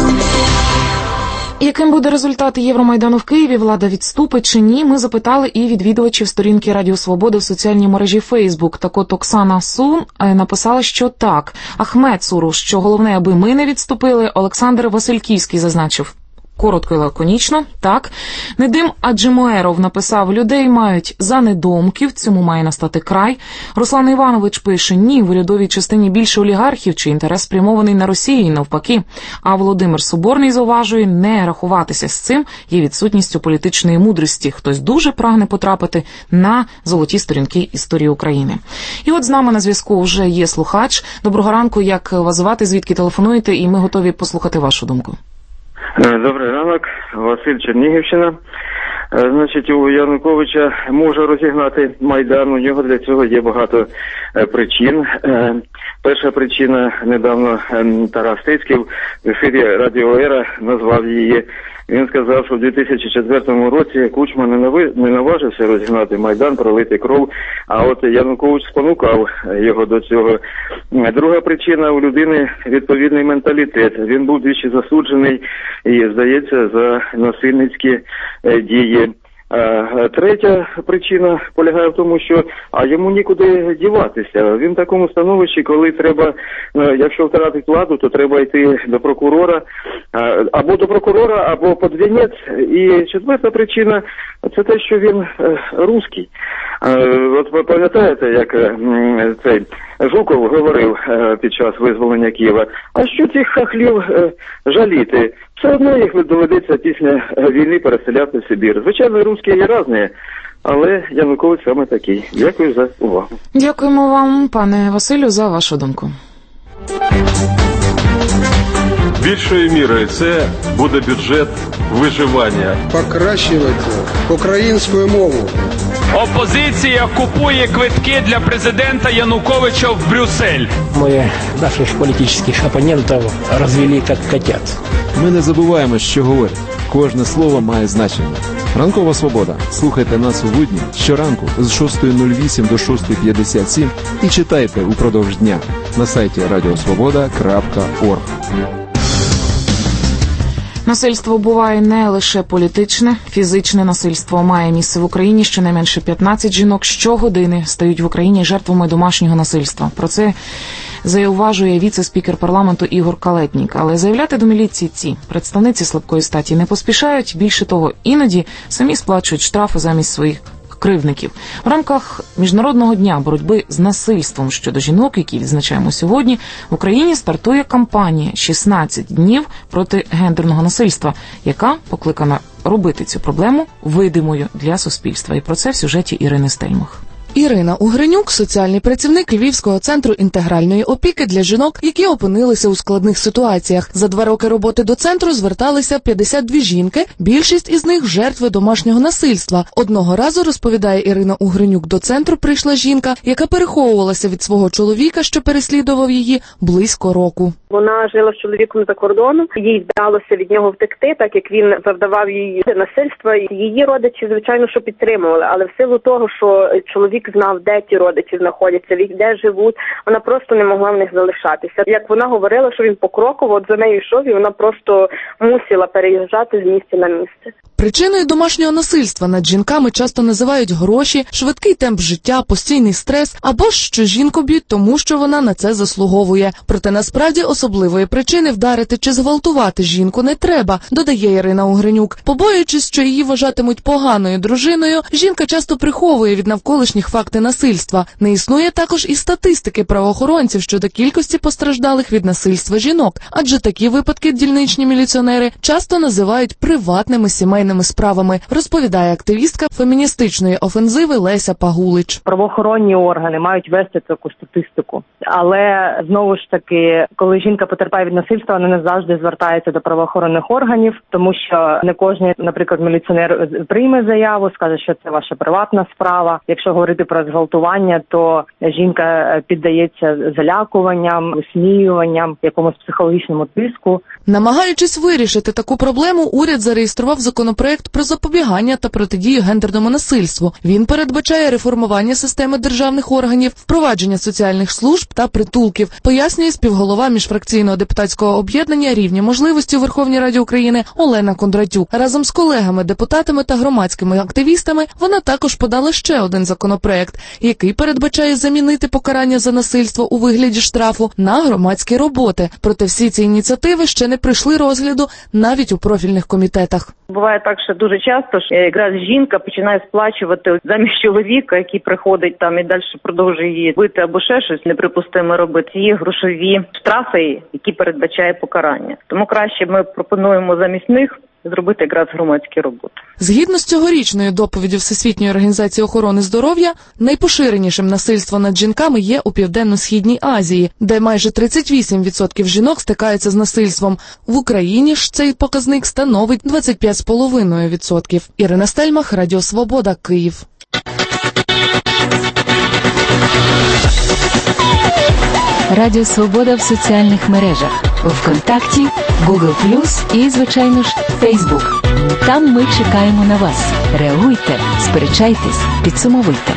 [SPEAKER 2] Яким буде результат Євромайдану в Києві, влада відступить чи ні, ми запитали і відвідувачів сторінки Радіо Свободи в соціальній мережі Фейсбук. Так от Оксана Сун написала, що так. Ахмед Суру, що головне, аби ми не відступили. Олександр Васильківський зазначив. Коротко і лаконічно, так. Недим Аджимуеров написав, людей мають за недоумків, цьому має настати край. Руслан Іванович пише, ні, в урядовій частині більше олігархів, чи інтерес спрямований на Росію і навпаки. А Володимир Соборний зауважує, не рахуватися з цим є відсутністю політичної мудрості. Хтось дуже прагне потрапити на золоті сторінки історії України. І от з нами на зв'язку вже є слухач. Доброго ранку, як вас звати, звідки телефонуєте, і ми готові послухати вашу думку.
[SPEAKER 9] Добрий ранок, Василь, Чернігівщина. Значить, у Януковича може розігнати Майдан, у нього для цього є багато причин. Перша причина, недавно Тарас Стецьків в ефірі Радіо Ера назвав її. Він сказав, що в дві тисячі четвертому році Кучма не наважився розігнати Майдан, пролити кров, а от Янукович спонукав його до цього. Друга причина, у людини відповідний менталітет. Він був двічі засуджений і, здається, за насильницькі дії. А третя причина полягає в тому, що а йому нікуди діватися. Він в такому становищі, коли треба, якщо втратить владу, то треба йти до прокурора, або до прокурора, або під вінець. І четверта причина – це те, що він русський. От ви пам'ятаєте, як цей Жуков говорив під час визволення Києва, а що цих хахлів жаліти? Все одно їх доведеться після війни переселяти в Сибір. Звичайно, русські є різні, але Янукович саме такий. Дякую за увагу.
[SPEAKER 2] Дякуємо вам, пане Василю, за вашу думку.
[SPEAKER 11] Більшою мірою це буде бюджет виживання.
[SPEAKER 3] Покращувати українську мову.
[SPEAKER 6] Опозиція купує квитки для президента Януковича в Брюссель.
[SPEAKER 25] Мы наших политических оппонентов развели как котят.
[SPEAKER 26] Ми не забуваємо, що говорять. Кожне слово має значення. Ранкова свобода. Слухайте нас у будні щоранку з шостої нуль вісім до шостої п'ятдесят сім і читайте упродовж дня на сайті радіосвобода крапка орг.
[SPEAKER 2] Насильство буває не лише політичне, фізичне насильство має місце в Україні. Щонайменше п'ятнадцять жінок щогодини стають в Україні жертвами домашнього насильства. Про це зауважує віце-спікер парламенту Ігор Калетнік. Але заявляти до міліції ці представниці слабкої статі не поспішають. Більше того, іноді самі сплачують штрафи замість своїх кривдників. В рамках Міжнародного дня боротьби з насильством щодо жінок, який відзначаємо сьогодні, в Україні стартує кампанія «шістнадцять днів проти гендерного насильства», яка покликана робити цю проблему видимою для суспільства. І про це в сюжеті Ірини Стельмах. Ірина Угринюк – соціальний працівник Львівського центру інтегральної опіки для жінок, які опинилися у складних ситуаціях. За два роки роботи до центру зверталися п'ятдесят дві жінки, більшість із них – жертви домашнього насильства. Одного разу, розповідає Ірина Угринюк, до центру прийшла жінка, яка переховувалася від свого чоловіка, що переслідував її, близько року.
[SPEAKER 4] Вона жила з чоловіком за кордоном, їй вдалося від нього втекти, так як він завдавав їй насильства. Її родичі, звичайно, що підтримували, але в силу того, що чоловік знав, де ті родичі знаходяться, де живуть, вона просто не могла в них залишатися. Як вона говорила, що він покроково от за нею йшов, і вона просто мусила переїжджати з місця на місце.
[SPEAKER 2] Причиною домашнього насильства над жінками часто називають гроші, швидкий темп життя, постійний стрес, або ж що жінку б'ють тому, що вона на це заслуговує. Проте насправді особливої причини вдарити чи зґвалтувати жінку не треба, додає Ірина Угринюк. Побоюючись, що її вважатимуть поганою дружиною, жінка часто приховує від навколишніх факти насильства. Не існує також і статистики правоохоронців щодо кількості постраждалих від насильства жінок, адже такі випадки дільничні міліціонери часто називають приватними сімейними справами, розповідає активістка феміністичної офензиви Леся Пагулич.
[SPEAKER 12] Правоохоронні органи мають вести таку статистику, але знову ж таки, коли жінка потерпає від насильства, вона не завжди звертається до правоохоронних органів, тому що не кожен, наприклад, міліціонер прийме заяву, скаже, що це ваша приватна справа. Якщо говорити про зґвалтування, то жінка піддається залякуванням, висміюванням, якомусь психологічному тиску.
[SPEAKER 2] Намагаючись вирішити таку проблему, уряд зареєстрував законопроект про запобігання та протидію гендерному насильству. Він передбачає реформування системи державних органів, впровадження соціальних служб та притулків, пояснює співголова міжфракційного депутатського об'єднання «Рівні можливості» у Верховній Раді України Олена Кондратюк. Разом з колегами, депутатами та громадськими активістами вона також подала ще один законопроект, який передбачає замінити покарання за насильство у вигляді штрафу на громадські роботи. Проте всі ці ініціативи ще не пройшли розгляду навіть у профільних комітетах.
[SPEAKER 12] Буває так, що дуже часто що якраз жінка починає сплачувати замість чоловіка, який приходить там і далі продовжує її бити або ще щось неприпустиме робити. Є грошові штрафи, які передбачає покарання. Тому краще ми пропонуємо замість них зробити якраз громадські роботи.
[SPEAKER 2] Згідно з цьогорічною доповіддю Всесвітньої організації охорони здоров'я, найпоширенішим насильство над жінками є у Південно-Східній Азії, де майже тридцять вісім відсотків жінок стикаються з насильством. В Україні ж цей показник становить двадцять п'ять цілих п'ять десятих відсотка. Ірина Стельмах, Радіо Свобода, Київ.
[SPEAKER 13] Радіо Свобода в соціальних мережах. ВКонтакті, Google плюс і, звичайно ж, Фейсбук. Там ми чекаємо на вас. Реагуйте, сперечайтесь, підсумовуйте.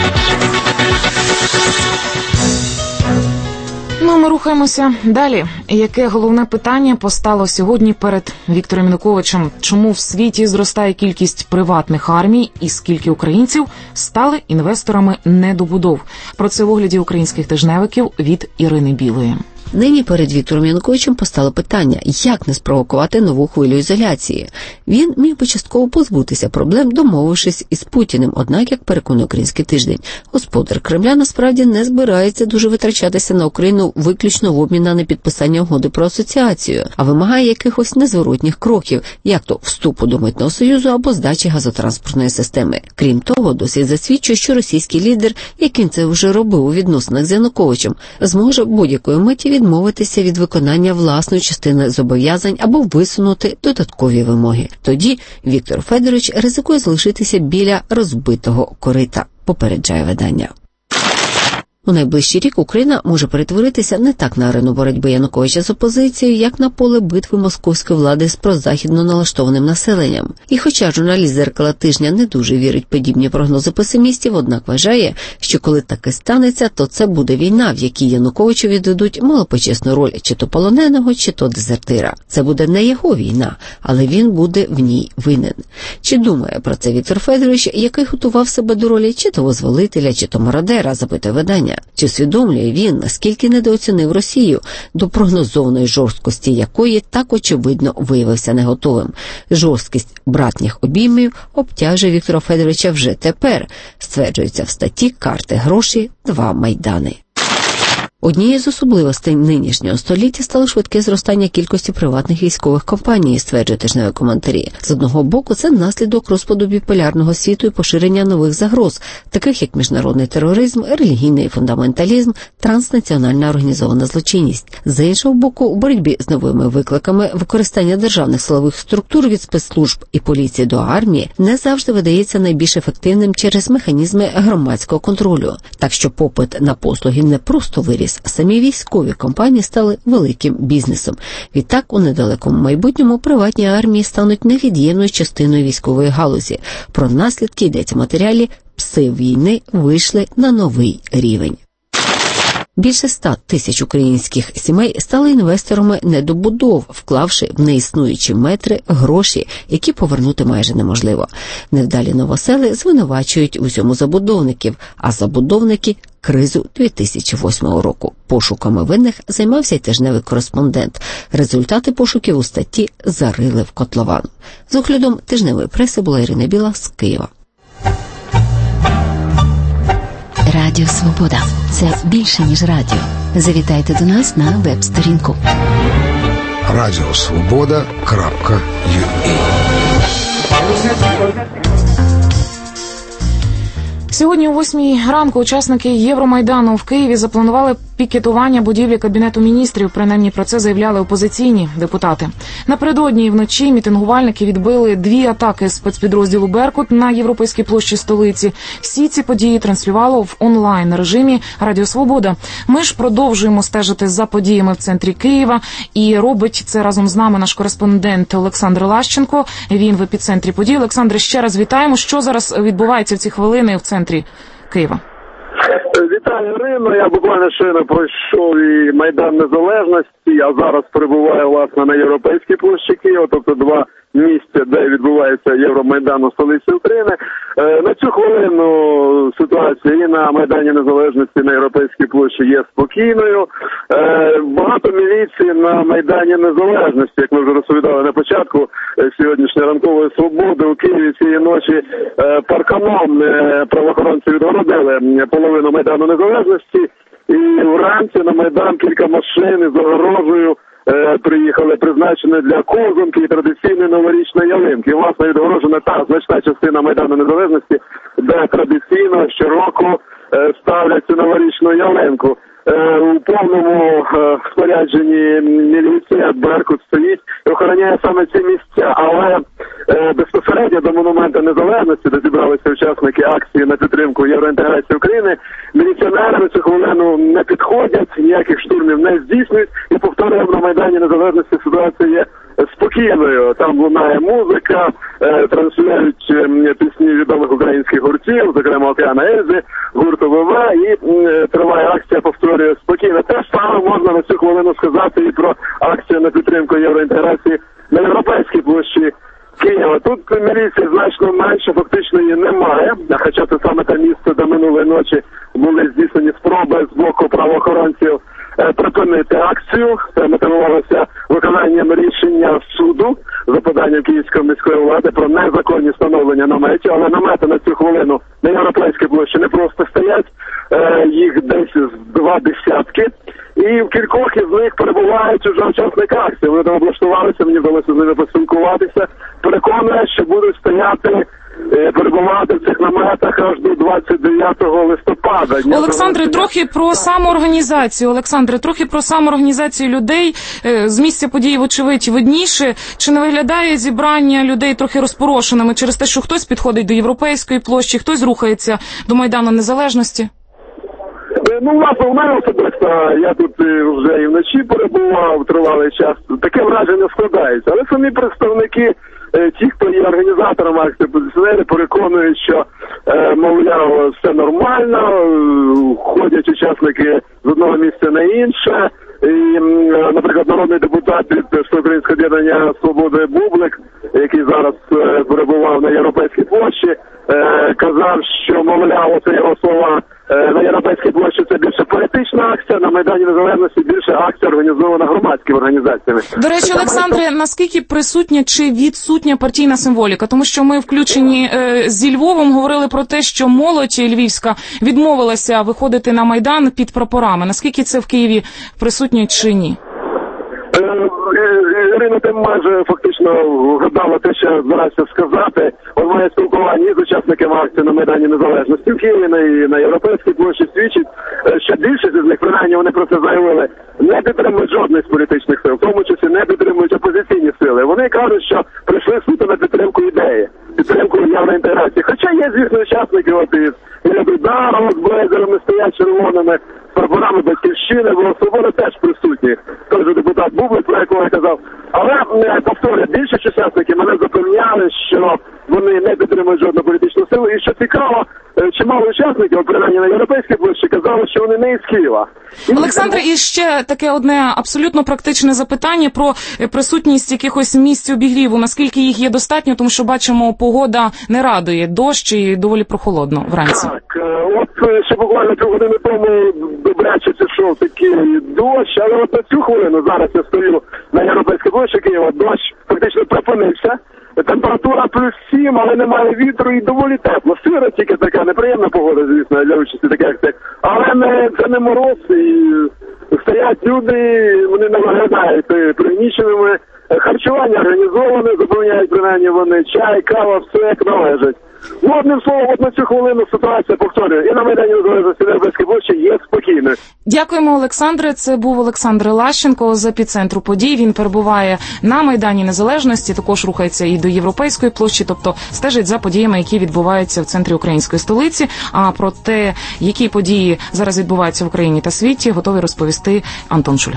[SPEAKER 2] Ну, ми рухаємося далі. Яке головне питання постало сьогодні перед Віктором Януковичем? Чому в світі зростає кількість приватних армій і скільки українців стали інвесторами недобудов? Про це в огляді українських тижневиків від Ірини Білої.
[SPEAKER 15] Нині перед Віктором Януковичем постало питання, як не спровокувати нову хвилю ізоляції. Він міг би частково позбутися проблем, домовившись із Путіним. Однак, як переконує Український тиждень, господар Кремля насправді не збирається дуже витрачатися на Україну виключно в обмін на непідписання угоди про асоціацію, а вимагає якихось незворотніх кроків, як то вступу до Митного союзу або здачі газотранспортної системи. Крім того, досвід засвідчує, що російський лідер, як він це вже робив у відносинах з Януковичем, зможе будь-якої миті відмовитися від виконання власної частини зобов'язань або висунути додаткові вимоги. Тоді Віктор Федорович ризикує залишитися біля розбитого корита, попереджає видання. У найближчий рік Україна може перетворитися не так на арену боротьби Януковича з опозицією, як на поле битви московської влади з прозахідно налаштованим населенням. І хоча журналіст «Дзеркала тижня» не дуже вірить в подібні прогнози песимістів, однак вважає, що коли таке станеться, то це буде війна, в якій Януковичу віддадуть малопочесну роль чи то полоненого, чи то дезертира. Це буде не його війна, але він буде в ній винен. Чи думає про це Віктор Федорович, який готував себе до ролі чи то визволителя, чи то мародера, запитує видання. Чи усвідомлює він, наскільки недооцінив Росію, до прогнозованої жорсткості якої так очевидно виявився не готовим? Жорсткість братніх обіймів обтяжує Віктора Федоровича вже тепер, стверджується в статті «Карти, гроші, два майдани». Однією з особливостей нинішнього століття стало швидке зростання кількості приватних військових компаній, стверджує тижневі коментарі. З одного боку, це наслідок розпаду біполярного світу і поширення нових загроз, таких як міжнародний тероризм, релігійний фундаменталізм, транснаціональна організована злочинність. З іншого боку, у боротьбі з новими викликами використання державних силових структур від спецслужб і поліції до армії не завжди видається найбільш ефективним через механізми громадського контролю. Так що попит на послуги не просто виріс, самі військові компанії стали великим бізнесом. Відтак, у недалекому майбутньому приватні армії стануть невід'ємною частиною військової галузі. Про наслідки йдеться в матеріалі «Пси війни вийшли на новий рівень». Більше ста тисяч українських сімей стали інвесторами недобудов, вклавши в неіснуючі метри гроші, які повернути майже неможливо. Невдалі новосели звинувачують у цьому забудовників, а забудовники – кризу дві тисячі восьмого року. Пошуками винних займався й тижневий кореспондент. Результати пошуків у статті зарили в котлован. З оглядом тижневої преси була Ірина Біла з Києва.
[SPEAKER 13] Радіо Свобода – це більше, ніж радіо. Завітайте до нас на веб-сторінку.
[SPEAKER 3] радіо свобода крапка ю а.
[SPEAKER 2] Сьогодні о восьмій ранку учасники Євромайдану в Києві запланували пікетування будівлі Кабінету міністрів. Принаймні про це заявляли опозиційні депутати. Напередодні і вночі мітингувальники відбили дві атаки спецпідрозділу «Беркут» на Європейській площі столиці. Всі ці події транслювало в онлайн-режимі Радіо Свобода. Ми ж продовжуємо стежити за подіями в центрі Києва. І робить це разом з нами наш кореспондент Олександр Лащенко. Він в епіцентрі подій. Олександре, ще раз вітаємо. Що зараз відбувається в ці хвилини в центрі Києва?
[SPEAKER 5] Вітаю, Ірино. Я буквально щойно пройшов і Майдан Незалежності, а зараз перебуваю, власне, на Європейській площі Києва, тобто два місця, де відбувається Євромайдан у столиці України. Е, на цю хвилину ситуація і на Майдані Незалежності, на Європейській площі є спокійною. Е, багато міліції на Майдані Незалежності, як ми вже розповідали на початку е, сьогоднішньої ранкової свободи. У Києві цієї ночі е, парканом е, правоохоронці відгородили половину Майдану Незалежності. І вранці на Майдан кілька машин із огорожею Е, приїхали, призначені для ковзанки і традиційної новорічної ялинки. І, власне, відгорожена та значна частина Майдану Незалежності, де традиційно щороку е, ставлять цю новорічну ялинку. Е, у повному е, спорядженні міліція, Беркут стоїть і охороняє саме ці місця. Але е, безпосередньо до Монументу Незалежності, де зібралися учасники акції на підтримку євроінтеграції України, міліціонери на цю хвилину не підходять, ніяких штурмів не здійснюють. І повторюємо, на Майдані Незалежності ситуація є спокійною. Там лунає музика, е, транслюють е, пісні відомих українських гуртів, зокрема Океана Ельзи, гурту ВВ, і е, триває акція, повторює, спокійно. Те ж саме можна на цю хвилину сказати і про акцію на підтримку євроінтеграції на Європейській площі Києва. Тут міліції значно менше, фактично її немає, хоча це саме те місце, де минулої ночі були здійснені спроби з боку правоохоронців припинити акцію. Це мотивувалося виконанням рішення суду за поданням Київської міської влади про незаконні встановлення наметів, але намети на цю хвилину на Європейській площі не просто стоять, їх десь два десятки, і в кількох із них перебувають уже учасники акції. Вони там облаштувалися, мені вдалося з ними поспілкуватися. Переконує, що будуть стояти, перебувати в цих наметах аж до двадцять дев'ятого листопада.
[SPEAKER 2] Олександре, трохи про самоорганізацію. Олександре, трохи про самоорганізацію людей. З місця події, вочевидь, видніше. Чи не виглядає зібрання людей трохи розпорошеними через те, що хтось підходить до Європейської площі, хтось рухається до Майдану Незалежності?
[SPEAKER 5] Ну, власне, у мене особисто, я тут вже і вночі перебував тривалий час, таке враження складається. Але самі представники, ті, хто є організатором акції, опозиціонери, переконують, що, мовляв, все нормально, ходять учасники з одного місця на інше. І, наприклад, народний депутат від Всеукраїнського об'єднання «Свободи» Бублик, який зараз перебував на Європейській площі, казав, що, мовляв, це його слова, На Європейській площі це більше політична акція, на Майдані Незалежності більше акція організована громадськими організаціями.
[SPEAKER 2] До речі, Олександре, наскільки присутня чи відсутня партійна символіка? Тому що ми включені е, зі Львовом говорили про те, що молодь львівська відмовилася виходити на Майдан під прапорами. Наскільки це в Києві присутнє чи ні?
[SPEAKER 5] Ірина, ти майже фактично вгадала те, що я збирався сказати. Он має спілкування з учасниками акції на Майдані Незалежності в Києві, на, на Європейській площі свідчить, що більшість з них, принаймні вони про це заявили, не підтримують жодної з політичних сил, в тому числі не підтримують опозиційні сили. Вони кажуть, що прийшли суто на підтримку ідеї, підтримку євроінтеграції. Хоча є, звісно, учасники, от із Ілля з блейзерами стоять червоними, з прапорами Батьківщини, бо Свобода теж присутні. Той же депутат Бублик, про якого я казав. Але, повторюю, більшість учасників мене запевняли, що вони не підтримують жодну політичну силу. І що цікаво, чимало учасників, принаймні на Європейській площі, казали, що вони не із Києва.
[SPEAKER 2] Олександр, і ще таке одне абсолютно практичне запитання про присутність якихось місць обігріву. Наскільки їх є достатньо, тому що бачимо, погода не радує, дощ і доволі прохолодно вранці.
[SPEAKER 5] Так, от ще буквально півгодини тому добряче пішов такий дощ, але от на цю хвилину, зараз я стою на Європейській площі Києва, дощ фактично припинився. Температура плюс сім, але немає вітру і доволі тепло. Сира тільки така неприємна погода, звісно, для участі таких акцій. Але не, це не мороз, і стоять люди, вони не виглядають пригніченими. Харчування організоване, заповняють принаймні вони чай, кава, все як належить. Ну, одним словом, от на цю хвилину ситуація, повторюю, і на Майдані Незалежності, на Європейській площі є спокійною.
[SPEAKER 2] Дякуємо, Олександре. Це був Олександр Лащенко з епіцентру подій. Він перебуває на Майдані Незалежності, також рухається і до Європейської площі, тобто стежить за подіями, які відбуваються в центрі української столиці. А про те, які події зараз відбуваються в Україні та світі, готовий розповісти Антон Шульга.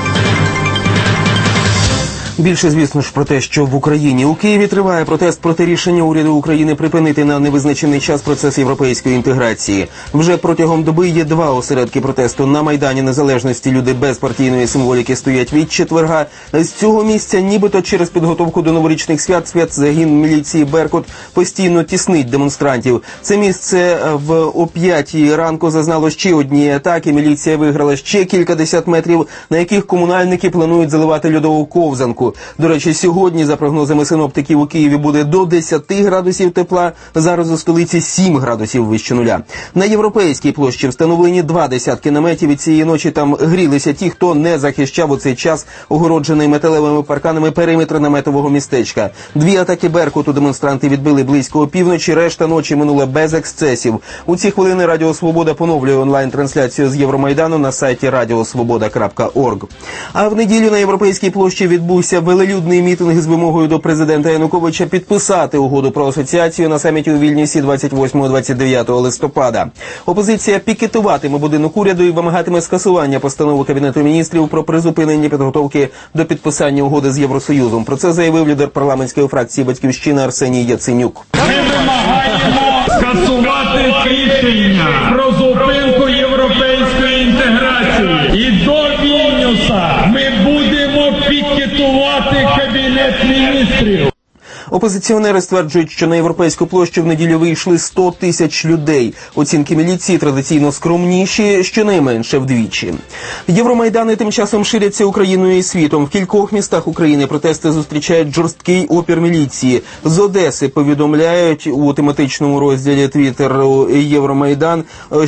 [SPEAKER 10] Більше, звісно ж, про те, що в Україні. У Києві триває протест проти рішення уряду України припинити на невизначений час процес європейської інтеграції. Вже протягом доби є два осередки протесту. На Майдані Незалежності люди без партійної символіки стоять від четверга. З цього місця, нібито через підготовку до новорічних свят, спецзагін міліції «Беркут» постійно тіснить демонстрантів. Це місце в о п'ятій ранку зазнало ще однієї атаки. Міліція виграла ще кількадесят метрів, на яких комунальники планують заливати льодову ковзанку. До речі, сьогодні, за прогнозами синоптиків, у Києві буде до десяти градусів тепла, зараз у столиці сім градусів вище нуля. На Європейській площі встановлені два десятки наметів, і цієї ночі там грілися ті, хто не захищав у цей час огороджений металевими парканами периметр наметового містечка. Дві атаки «Беркуту» демонстранти відбили близько опівночі, решта ночі минула без ексцесів. У ці хвилини Радіо Свобода поновлює онлайн-трансляцію з Євромайдану на сайті радіосвобода крапка орг. А в неділю на Європейській площі відбувся велелюдний мітинг з вимогою до президента Януковича підписати угоду про асоціацію на саміті у Вільнюсі двадцять восьмого - двадцять дев'ятого листопада. Опозиція пікетуватиме будинок уряду і вимагатиме скасування постанови Кабінету міністрів про призупинення підготовки до підписання угоди з Євросоюзом. Про це заявив лідер парламентської фракції «Батьківщина» Арсеній Яценюк.
[SPEAKER 6] Ми вимагаємо скасувати рішення про зупинку європейської інтеграції. І до Вільнюса ми будемо пікетувати Кабінет міністрів.
[SPEAKER 10] Опозиціонери стверджують, що на Європейську площу в неділю вийшли сто тисяч людей. Оцінки міліції традиційно скромніші, щонайменше вдвічі. Євромайдани тим часом ширяться Україною і світом. В кількох містах України протести зустрічають жорсткий опір міліції. З Одеси повідомляють у тематичному розділі Твіттеру Євромайдан,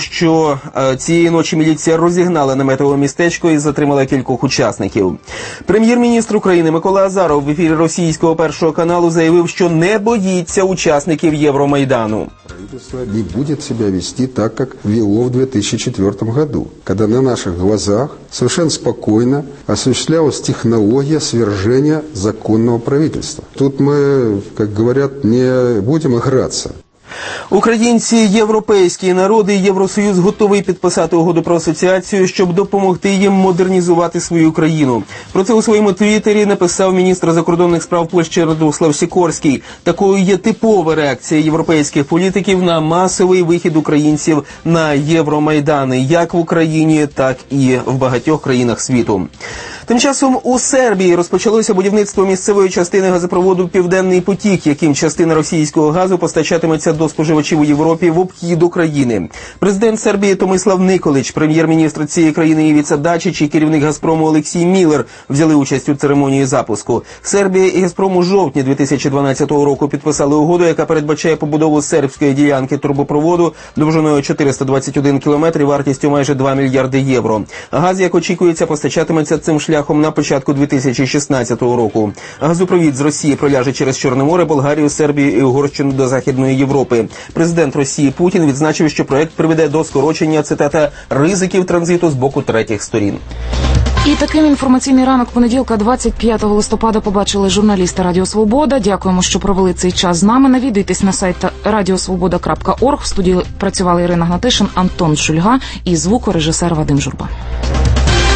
[SPEAKER 10] що цієї ночі міліція розігнала наметове містечко і затримала кількох учасників. Прем'єр-міністр України Микола Азаров в ефірі російського Першого каналу заявив, що не боїться учасників Євромайдану.
[SPEAKER 3] Правительство не будет себя вести так, как вело в две тысячи четвёртом году, когда на наших глазах совершенно спокойно осуществлялась технология свержения законного правительства. Тут мы, как говорят, не будем играться.
[SPEAKER 10] Українці, європейські народи і Євросоюз готові підписати угоду про асоціацію, щоб допомогти їм модернізувати свою країну. Про це у своєму твіттері написав міністр закордонних справ Польщі Радослав Сікорський. Такою є типова реакція європейських політиків на масовий вихід українців на Євромайдани, як в Україні, так і в багатьох країнах світу. Тим часом у Сербії розпочалося будівництво місцевої частини газопроводу «Південний потік», яким частина російського газу постачатиметься до споживачів
[SPEAKER 7] споживачів у Європі в обхід України. Президент Сербії Томислав Николич, прем'єр-міністр цієї країни Івіца Дачич і керівник «Газпрому» Олексій Міллер взяли участь у церемонії запуску. Сербія і «Газпром» у жовтні дві тисячі дванадцятого року підписали угоду, яка передбачає побудову сербської ділянки трубопроводу довжиною чотириста двадцять один кілометр і вартістю майже два мільярди євро. Газ, як очікується, постачатиметься цим шляхом на початку дві тисячі шістнадцятого року. Газопровід з Росії проляже через Чорне море, Болгарію, Сербію і Угорщину до Західної Європи. Президент Росії Путін відзначив, що проект приведе до скорочення, цитата, ризиків транзиту з боку третіх сторін.
[SPEAKER 2] І таким інформаційний ранок понеділка, двадцять п'ятого листопада, побачили журналісти Радіо Свобода. Дякуємо, що провели цей час з нами. Навідуйтесь на сайт радіосвобода крапка орг. В студії працювали Ірина Гнатишин, Антон Шульга і звукорежисер Вадим Журба.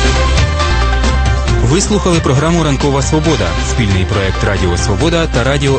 [SPEAKER 14] Ви слухали програму «Ранкова Свобода» – спільний проект Радіо Свобода та Радіо